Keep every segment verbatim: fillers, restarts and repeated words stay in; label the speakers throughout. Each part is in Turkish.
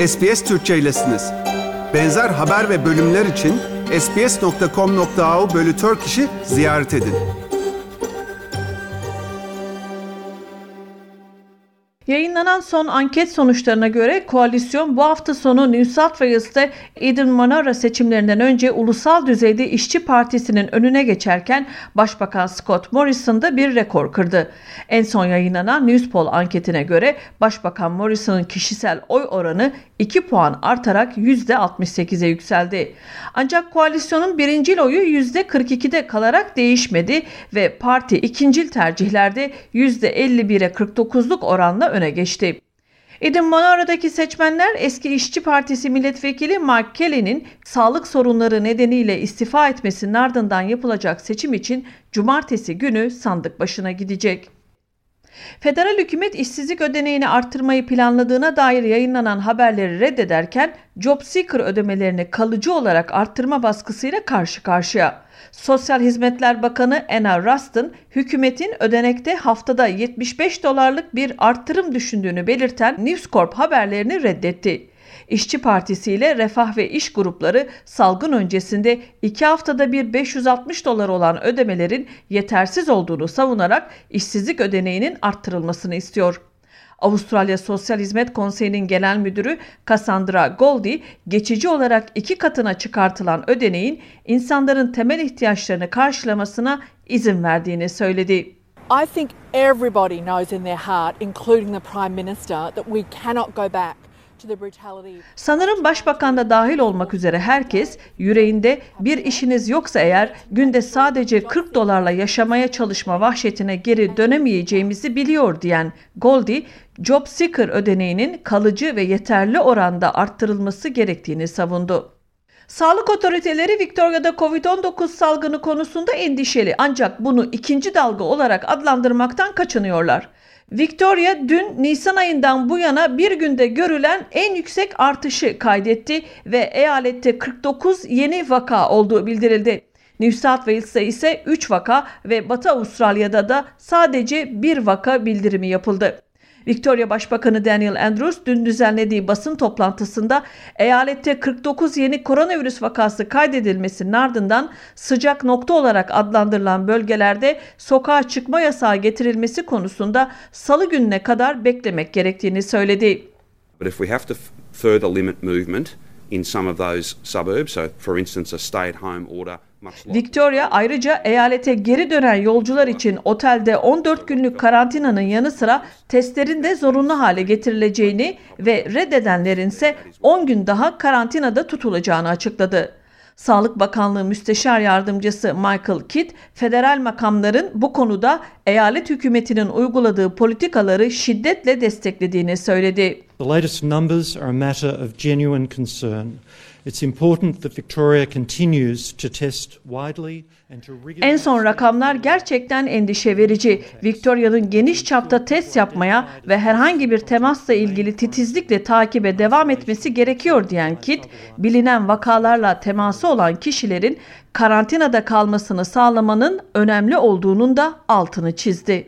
Speaker 1: S B S Türkçe'ylesiniz. Benzer haber ve bölümler için sbs nokta com nokta a u bölü Turkish'i ziyaret edin.
Speaker 2: Yayınlanan son anket sonuçlarına göre koalisyon bu hafta sonu New South Wales'te Eden Monaro seçimlerinden önce ulusal düzeyde İşçi Partisi'nin önüne geçerken Başbakan Scott Morrison da bir rekor kırdı. En son yayınlanan Newspoll anketine göre Başbakan Morrison'ın kişisel oy oranı iki puan artarak yüzde altmış sekize yükseldi. Ancak koalisyonun birincil oyu yüzde kırk ikide kalarak değişmedi ve parti ikincil tercihlerde yüzde elli bire kırk dokuzluk oranla öne geçti. Eden Monaro'daki seçmenler eski İşçi Partisi milletvekili Mark Kelly'nin sağlık sorunları nedeniyle istifa etmesinin ardından yapılacak seçim için cumartesi günü sandık başına gidecek. Federal hükümet işsizlik ödeneğini arttırmayı planladığına dair yayınlanan haberleri reddederken Job Seeker ödemelerini kalıcı olarak arttırma baskısıyla karşı karşıya. Sosyal Hizmetler Bakanı Anna Ruston, hükümetin ödenekte haftada yetmiş beş dolarlık bir arttırım düşündüğünü belirten News Corp haberlerini reddetti. İşçi Partisi ile Refah ve İş grupları salgın öncesinde iki haftada bir beş yüz altmış dolar olan ödemelerin yetersiz olduğunu savunarak işsizlik ödeneğinin arttırılmasını istiyor. Avustralya Sosyal Hizmet Konseyi'nin genel müdürü Cassandra Goldie, geçici olarak iki katına çıkartılan ödeneğin insanların temel ihtiyaçlarını karşılamasına izin verdiğini söyledi.
Speaker 3: I think everybody knows in their heart, including the Prime Minister, that we cannot go back.
Speaker 2: Sanırım başbakan da dahil olmak üzere herkes yüreğinde bir işiniz yoksa eğer günde sadece kırk dolarla yaşamaya çalışma vahşetine geri dönemeyeceğimizi biliyor diyen Goldie, Job Seeker ödeneğinin kalıcı ve yeterli oranda arttırılması gerektiğini savundu. Sağlık otoriteleri Victoria'da kovid on dokuz salgını konusunda endişeli ancak bunu ikinci dalga olarak adlandırmaktan kaçınıyorlar. Victoria dün Nisan ayından bu yana bir günde görülen en yüksek artışı kaydetti ve eyalette kırk dokuz yeni vaka olduğu bildirildi. New South Wales'ta ise üç vaka ve Batı Avustralya'da da sadece bir vaka bildirimi yapıldı. Victoria Başbakanı Daniel Andrews dün düzenlediği basın toplantısında eyalette kırk dokuz yeni koronavirüs vakası kaydedilmesinin ardından sıcak nokta olarak adlandırılan bölgelerde sokağa çıkma yasağı getirilmesi konusunda Salı gününe kadar beklemek gerektiğini söyledi.
Speaker 4: But if we have to further limit movement in some of those suburbs, so for instance a stay-at-home order.
Speaker 2: Victoria ayrıca eyalete geri dönen yolcular için otelde on dört günlük karantinanın yanı sıra testlerin de zorunlu hale getirileceğini ve reddedenlerin ise on gün daha karantinada tutulacağını açıkladı. Sağlık Bakanlığı Müsteşar Yardımcısı Michael Kidd, federal makamların bu konuda eyalet hükümetinin uyguladığı politikaları şiddetle desteklediğini söyledi.
Speaker 5: The latest numbers are a matter of genuine concern. It's important that Victoria continues to test widely and to regularly.
Speaker 2: En son rakamlar gerçekten endişe verici. Victoria'nın geniş çapta test yapmaya ve herhangi bir temasla ilgili titizlikle takibe devam etmesi gerekiyor diyen Kidd, bilinen vakalarla teması olan kişilerin karantinada kalmasını sağlamanın önemli olduğunun da altını çizdi.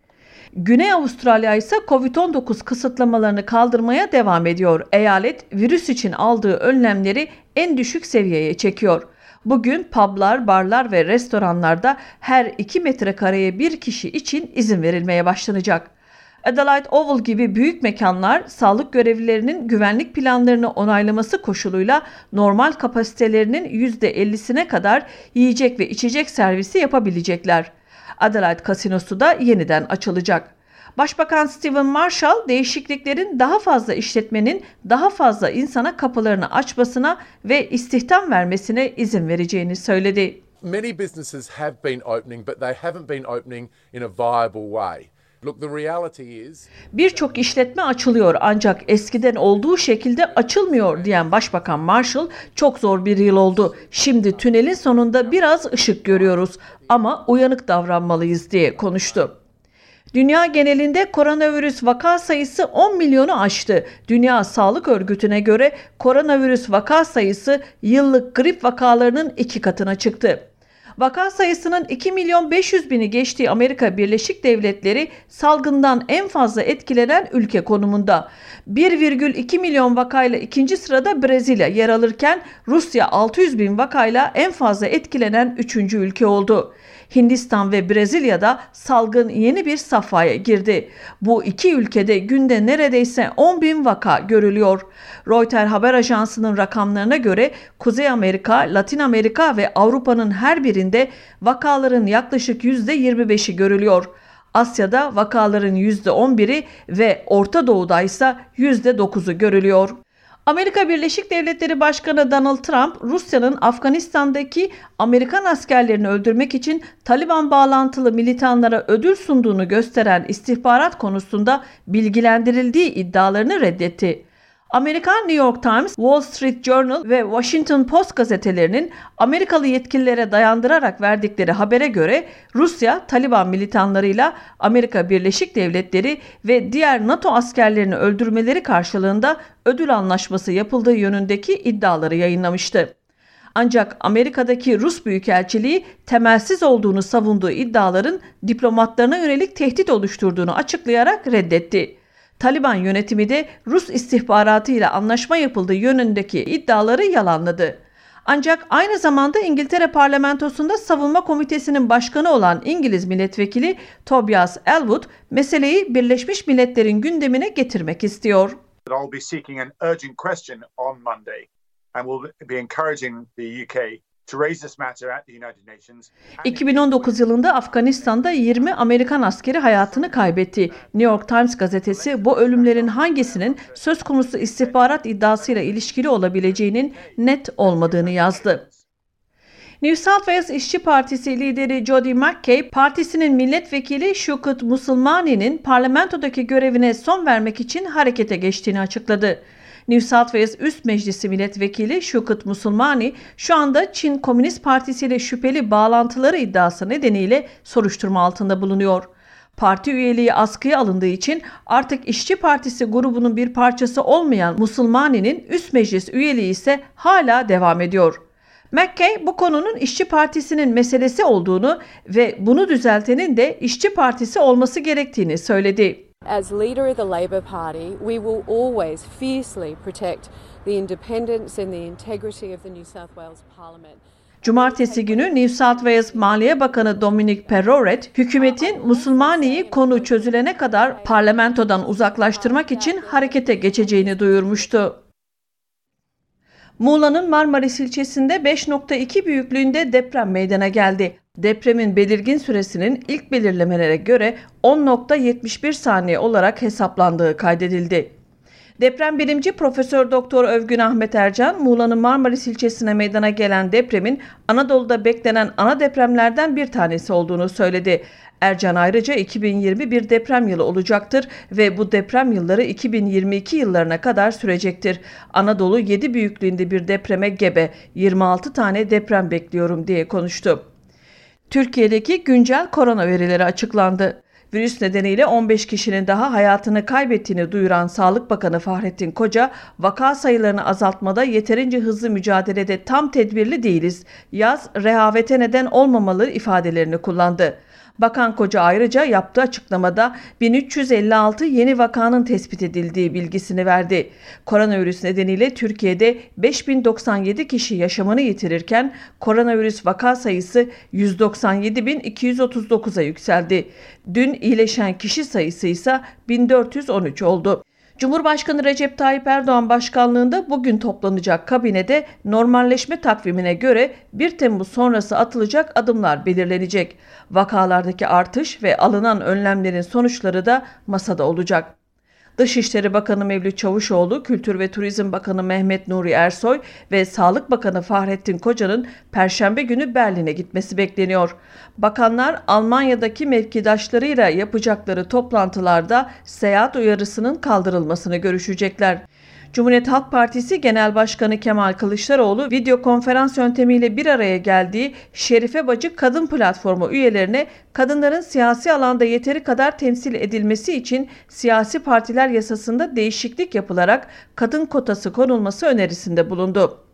Speaker 2: Güney Avustralya ise kovid on dokuz kısıtlamalarını kaldırmaya devam ediyor. Eyalet virüs için aldığı önlemleri en düşük seviyeye çekiyor. Bugün publar, barlar ve restoranlarda her iki metrekareye bir kişi için izin verilmeye başlanacak. Adelaide Oval gibi büyük mekanlar sağlık görevlilerinin güvenlik planlarını onaylaması koşuluyla normal kapasitelerinin yüzde ellisine kadar yiyecek ve içecek servisi yapabilecekler. Adelaide Kasinosu da yeniden açılacak. Başbakan Stephen Marshall değişikliklerin daha fazla işletmenin daha fazla insana kapılarını açmasına ve istihdam vermesine izin vereceğini söyledi.
Speaker 6: Many businesses have been opening, but they haven't been opening in a viable way. Look, the reality is...
Speaker 2: Birçok işletme açılıyor ancak eskiden olduğu şekilde açılmıyor diyen Başbakan Marshall, çok zor bir yıl oldu. Şimdi tünelin sonunda biraz ışık görüyoruz ama uyanık davranmalıyız diye konuştu. Dünya genelinde koronavirüs vaka sayısı on milyonu aştı. Dünya Sağlık Örgütü'ne göre koronavirüs vaka sayısı yıllık grip vakalarının iki katına çıktı. Vaka sayısının iki milyon beş yüz bini geçtiği Amerika Birleşik Devletleri salgından en fazla etkilenen ülke konumunda. bir virgül iki milyon vakayla ikinci sırada Brezilya yer alırken Rusya altı yüz bin vakayla en fazla etkilenen üçüncü ülke oldu. Hindistan ve Brezilya'da salgın yeni bir safhaya girdi. Bu iki ülkede günde neredeyse on bin vaka görülüyor. Reuters haber ajansının rakamlarına göre Kuzey Amerika, Latin Amerika ve Avrupa'nın her birinde vakaların yaklaşık yüzde yirmi beşi görülüyor. Asya'da vakaların yüzde on biri ve Orta Doğu'da ise yüzde dokuzu görülüyor. Amerika Birleşik Devletleri Başkanı Donald Trump, Rusya'nın Afganistan'daki Amerikan askerlerini öldürmek için Taliban bağlantılı militanlara ödül sunduğunu gösteren istihbarat konusunda bilgilendirildiği iddialarını reddetti. Amerikan New York Times, Wall Street Journal ve Washington Post gazetelerinin Amerikalı yetkililere dayandırarak verdikleri habere göre Rusya, Taliban militanlarıyla Amerika Birleşik Devletleri ve diğer NATO askerlerini öldürmeleri karşılığında ödül anlaşması yapıldığı yönündeki iddiaları yayınlamıştı. Ancak Amerika'daki Rus Büyükelçiliği temelsiz olduğunu savunduğu iddiaların diplomatlarına yönelik tehdit oluşturduğunu açıklayarak reddetti. Taliban yönetimi de Rus istihbaratı ile anlaşma yapıldığı yönündeki iddiaları yalanladı. Ancak aynı zamanda İngiltere Parlamentosu'nda Savunma Komitesi'nin başkanı olan İngiliz milletvekili Tobias Ellwood meseleyi Birleşmiş Milletler'in gündemine getirmek istiyor.
Speaker 7: I'll be seeking an urgent question on Monday and will be encouraging the U K to raise this matter at the United Nations.
Speaker 2: iki bin on dokuz yılında Afganistan'da yirmi Amerikan askeri hayatını kaybetti. New York Times gazetesi bu ölümlerin hangisinin söz konusu istihbarat iddiasıyla ilişkili olabileceğinin net olmadığını yazdı. New South Wales İşçi Partisi lideri Jodi McKay, partisinin milletvekili Shukut Musulmani'nin parlamentodaki görevine son vermek için harekete geçtiğini açıkladı. New South Wales Üst Meclisi Milletvekili Shukut Musulmani şu anda Çin Komünist Partisi ile şüpheli bağlantıları iddiası nedeniyle soruşturma altında bulunuyor. Parti üyeliği askıya alındığı için artık İşçi Partisi grubunun bir parçası olmayan Musulmani'nin Üst Meclis üyeliği ise hala devam ediyor. McKay bu konunun İşçi Partisi'nin meselesi olduğunu ve bunu düzeltenin de İşçi Partisi olması gerektiğini söyledi.
Speaker 8: As leader of the Labor Party, we will always fiercely protect the independence and the integrity of the New South Wales Parliament.
Speaker 2: Cumartesi günü New South Wales Maliye Bakanı Dominic Perrottet, hükümetin Musulmani'yi konu çözülene kadar parlamentodan uzaklaştırmak için harekete geçeceğini duyurmuştu. Muğla'nın Marmaris ilçesinde beş nokta iki büyüklüğünde deprem meydana geldi. Depremin belirgin süresinin ilk belirlemelere göre on nokta yetmiş bir saniye olarak hesaplandığı kaydedildi. Deprem bilimci Profesör Doktor Övgün Ahmet Ercan, Muğla'nın Marmaris ilçesine meydana gelen depremin Anadolu'da beklenen ana depremlerden bir tanesi olduğunu söyledi. Ercan ayrıca iki bin yirmi bir deprem yılı olacaktır ve bu deprem yılları iki bin yirmi iki yıllarına kadar sürecektir. Anadolu yedi büyüklüğünde bir depreme gebe, yirmi altı tane deprem bekliyorum diye konuştu. Türkiye'deki güncel korona verileri açıklandı. Virüs nedeniyle on beş kişinin daha hayatını kaybettiğini duyuran Sağlık Bakanı Fahrettin Koca, vaka sayılarını azaltmada yeterince hızlı mücadelede tam tedbirli değiliz, yaz rehavete neden olmamalı ifadelerini kullandı. Bakan Koca ayrıca yaptığı açıklamada bin üç yüz elli altı yeni vakanın tespit edildiği bilgisini verdi. Koronavirüs nedeniyle Türkiye'de beş bin doksan yedi kişi yaşamını yitirirken koronavirüs vaka sayısı yüz doksan yedi bin iki yüz otuz dokuza yükseldi. Dün iyileşen kişi sayısı ise bin dört yüz on üç oldu. Cumhurbaşkanı Recep Tayyip Erdoğan başkanlığında bugün toplanacak kabinede normalleşme takvimine göre bir Temmuz sonrası atılacak adımlar belirlenecek. Vakalardaki artış ve alınan önlemlerin sonuçları da masada olacak. Dışişleri Bakanı Mevlüt Çavuşoğlu, Kültür ve Turizm Bakanı Mehmet Nuri Ersoy ve Sağlık Bakanı Fahrettin Koca'nın Perşembe günü Berlin'e gitmesi bekleniyor. Bakanlar Almanya'daki mevkidaşlarıyla yapacakları toplantılarda seyahat uyarısının kaldırılmasını görüşecekler. Cumhuriyet Halk Partisi Genel Başkanı Kemal Kılıçdaroğlu video konferans yöntemiyle bir araya geldiği Şerife Bacı Kadın Platformu üyelerine kadınların siyasi alanda yeteri kadar temsil edilmesi için siyasi partiler yasasında değişiklik yapılarak kadın kotası konulması önerisinde bulundu.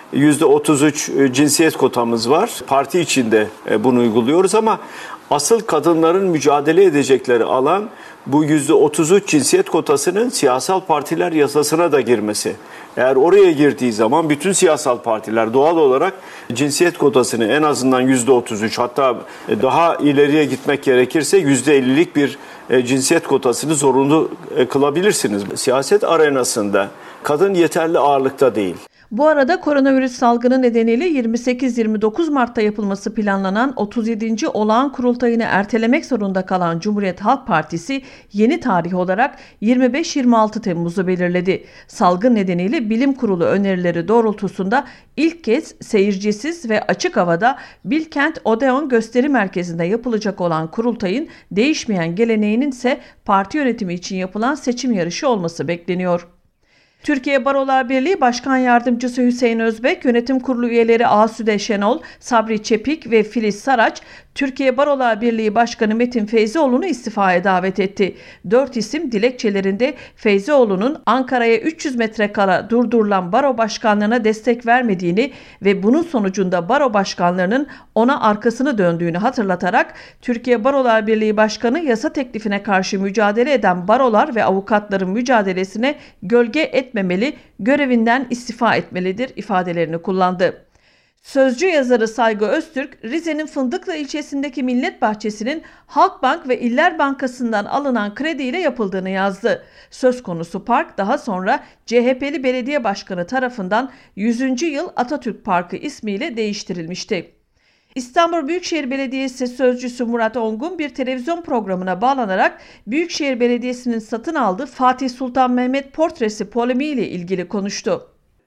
Speaker 9: yüzde otuz üç cinsiyet kotamız var. Parti içinde bunu uyguluyoruz ama asıl kadınların mücadele edecekleri alan bu yüzde otuz üç cinsiyet kotasının siyasal partiler yasasına da girmesi. Eğer oraya girdiği zaman bütün siyasal partiler doğal olarak cinsiyet kotasını en azından yüzde otuz üç, hatta daha ileriye gitmek gerekirse yüzde ellilik bir cinsiyet kotasını zorunlu kılabilirsiniz. Siyaset arenasında kadın yeterli ağırlıkta değil.
Speaker 2: Bu arada koronavirüs salgını nedeniyle yirmi sekiz yirmi dokuz Mart'ta yapılması planlanan otuz yedinci olağan kurultayını ertelemek zorunda kalan Cumhuriyet Halk Partisi yeni tarih olarak yirmi beş yirmi altı Temmuz'u belirledi. Salgın nedeniyle bilim kurulu önerileri doğrultusunda ilk kez seyircisiz ve açık havada Bilkent Odeon Gösteri Merkezi'nde yapılacak olan kurultayın değişmeyen geleneğinin ise parti yönetimi için yapılan seçim yarışı olması bekleniyor. Türkiye Barolar Birliği Başkan Yardımcısı Hüseyin Özbek, Yönetim Kurulu üyeleri Asude Şenol, Sabri Çepik ve Filiz Saraç, Türkiye Barolar Birliği Başkanı Metin Feyzioğlu'nu istifaya davet etti. Dört isim dilekçelerinde Feyzioğlu'nun Ankara'ya üç yüz metrekare durdurulan baro başkanlığına destek vermediğini ve bunun sonucunda baro başkanlarının ona arkasını döndüğünü hatırlatarak Türkiye Barolar Birliği Başkanı yasa teklifine karşı mücadele eden barolar ve avukatların mücadelesine gölge etmemeli, görevinden istifa etmelidir ifadelerini kullandı. Sözcü yazarı Saygı Öztürk, Rize'nin Fındıklı ilçesindeki Millet Bahçesi'nin Halkbank ve İller Bankası'ndan alınan krediyle yapıldığını yazdı. Söz konusu park daha sonra C H P'li belediye başkanı tarafından yüzüncü yıl Atatürk Parkı ismiyle değiştirilmişti. İstanbul Büyükşehir Belediyesi Sözcüsü Murat Ongun bir televizyon programına bağlanarak Büyükşehir Belediyesi'nin satın aldığı Fatih Sultan Mehmet portresi polemiğiyle ilgili konuştu.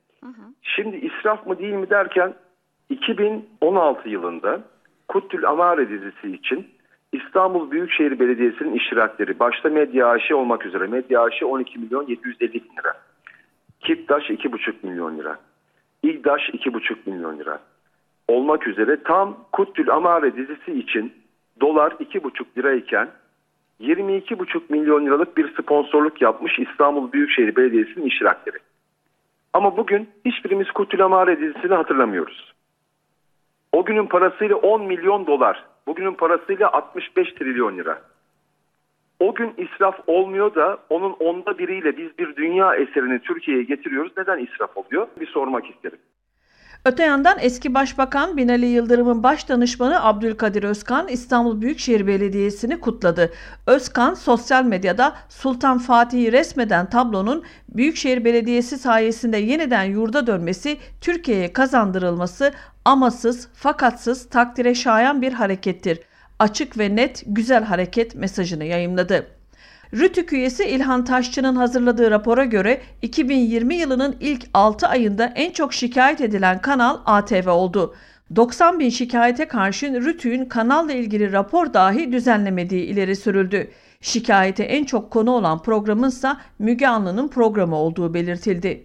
Speaker 10: Şimdi israf mı değil mi derken iki bin on altı yılında Kuttül Amare dizisi için İstanbul Büyükşehir Belediyesi'nin iştirakleri başta Medya A Ş olmak üzere Medya A Ş on iki milyon yedi yüz elli bin lira, Kiptaş iki buçuk milyon lira, İGDAŞ iki buçuk milyon lira olmak üzere tam Kuttül Amare dizisi için dolar iki buçuk lirayken yirmi iki buçuk milyon liralık bir sponsorluk yapmış İstanbul Büyükşehir Belediyesi'nin iştirakleri. Ama bugün hiçbirimiz Kuttül Amare dizisini hatırlamıyoruz. O günün parasıyla on milyon dolar, bugünün parasıyla altmış beş trilyon lira. O gün israf olmuyor da onun onda biriyle biz bir dünya eserini Türkiye'ye getiriyoruz. Neden israf oluyor? Bir sormak isterim.
Speaker 2: Öte yandan eski Başbakan Binali Yıldırım'ın baş danışmanı Abdülkadir Özkan İstanbul Büyükşehir Belediyesi'ni kutladı. Özkan sosyal medyada Sultan Fatih'i resmeden tablonun Büyükşehir Belediyesi sayesinde yeniden yurda dönmesi, Türkiye'ye kazandırılması amasız fakatsız takdire şayan bir harekettir. Açık ve net güzel hareket mesajını yayımladı. RTÜK üyesi İlhan Taşçı'nın hazırladığı rapora göre iki bin yirmi yılının ilk altı ayında en çok şikayet edilen kanal A T V oldu. doksan bin şikayete karşın RTÜK'ün kanalla ilgili rapor dahi düzenlemediği ileri sürüldü. Şikayete en çok konu olan programınsa Müge Anlı'nın programı olduğu belirtildi.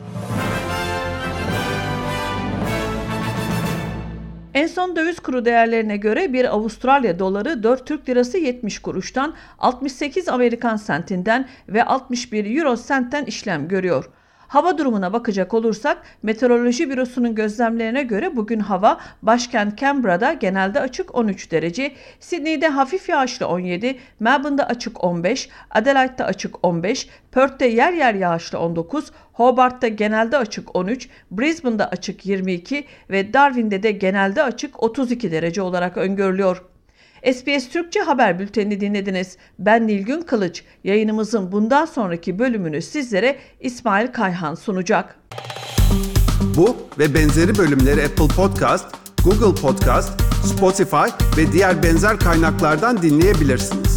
Speaker 2: En son döviz kuru değerlerine göre bir Avustralya doları dört Türk lirası yetmiş kuruştan, altmış sekiz Amerikan sentinden ve altmış bir Euro sentten işlem görüyor. Hava durumuna bakacak olursak Meteoroloji Bürosu'nun gözlemlerine göre bugün hava başkent Canberra'da genelde açık on üç derece, Sydney'de hafif yağışlı on yedi, Melbourne'da açık on beş, Adelaide'da açık on beş, Perth'te yer yer yağışlı on dokuz, Hobart'ta genelde açık on üç, Brisbane'da açık yirmi iki ve Darwin'de de genelde açık otuz iki derece olarak öngörülüyor. S B S Türkçe haber bültenini dinlediniz. Ben Nilgün Kılıç. Yayınımızın bundan sonraki bölümünü sizlere İsmail Kayhan sunacak.
Speaker 1: Bu ve benzeri bölümleri Apple Podcast, Google Podcast, Spotify ve diğer benzer kaynaklardan dinleyebilirsiniz.